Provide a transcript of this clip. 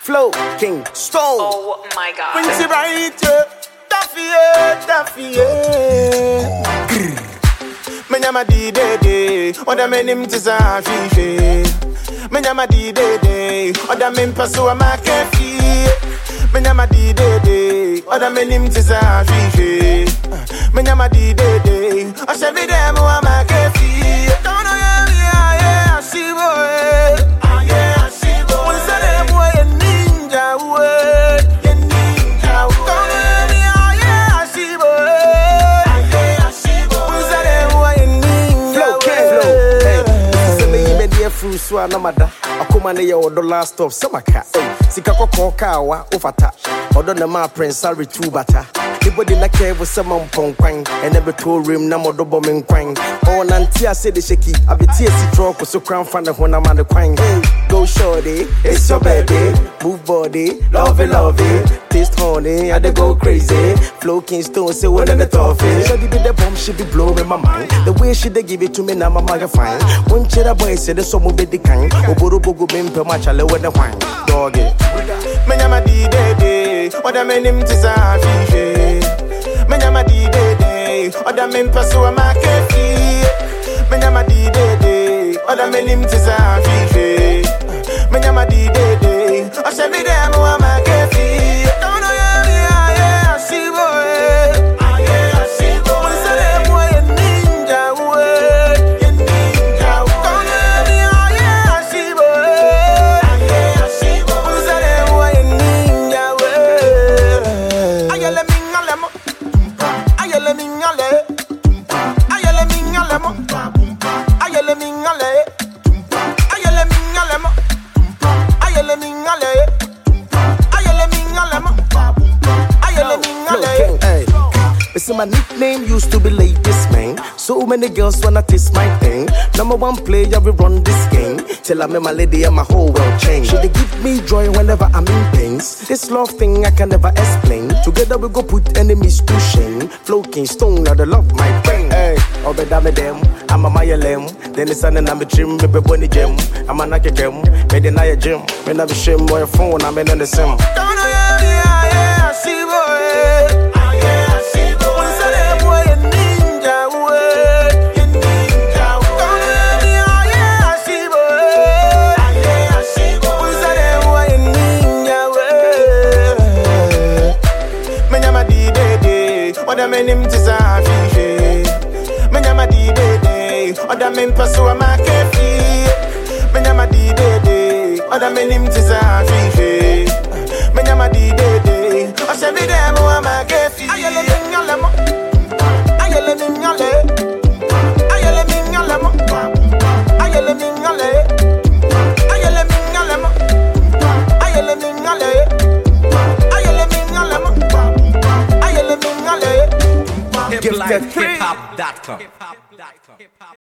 Flow King Stone. Oh my God. Quincy Bright, Taffy. Menyama di de, oda menim tisa fife. Menyama di de, oda mempaso amakefi. Menyama di de, oda menim tisa fife. Menyama di de, osha videmu amakefi. Don't know yeah, she boy. So anamada akoma ne ye odo last stop samaka sika kokon kawa ofata odo na ma prince ari two bata anybody na care for some ponkwan and never to rim na modo bombing kwan on antia say the shaky abeti esi truck so crown fan ho na man the kwan go shorty it's your baby move body love it taste honey I dey go crazy flow King Stone say what in the toffee shady be the bomb she be blowing my mind the way she dey give it to me now my mother fine one chera boy say the some be the kind oboro bogo bempe ma chale with the wine dog it menyama di de oda menim tisa fife menyama di de oda mempaso amakefi menyama di de oda menim tisa fife menyama di de osha videmu amakefi don't know yeah she boy my nickname used to be Ladies Man. So many girls wanna taste my thing. Number one player, we run this game. Till I met my lady and my whole world changed. She they give me joy whenever I'm in pains. This love thing I can never explain. Together we go put enemies to shame. Flow King Stone, now the love my brain. Hey, obe dame dem, I'm a maya lem. Then the sun and I'm a trim, baby bunny gem. I'm a nake gem, made in a gym. When I'm a shame, boy, phone, I'm in the sim. Don't know yeah, she boy. Oda menim tisa fife menyama di de oda mempaso amakefi menyama di de oda menim tisa fife menyama di de osha videmu amakefi ayele minyalemo ayele minyale ayele minyalemo ayele minyale ayele minyalemo ayele minyale ayele minyalemo ayele minyale Hip-life, hip-hop.com.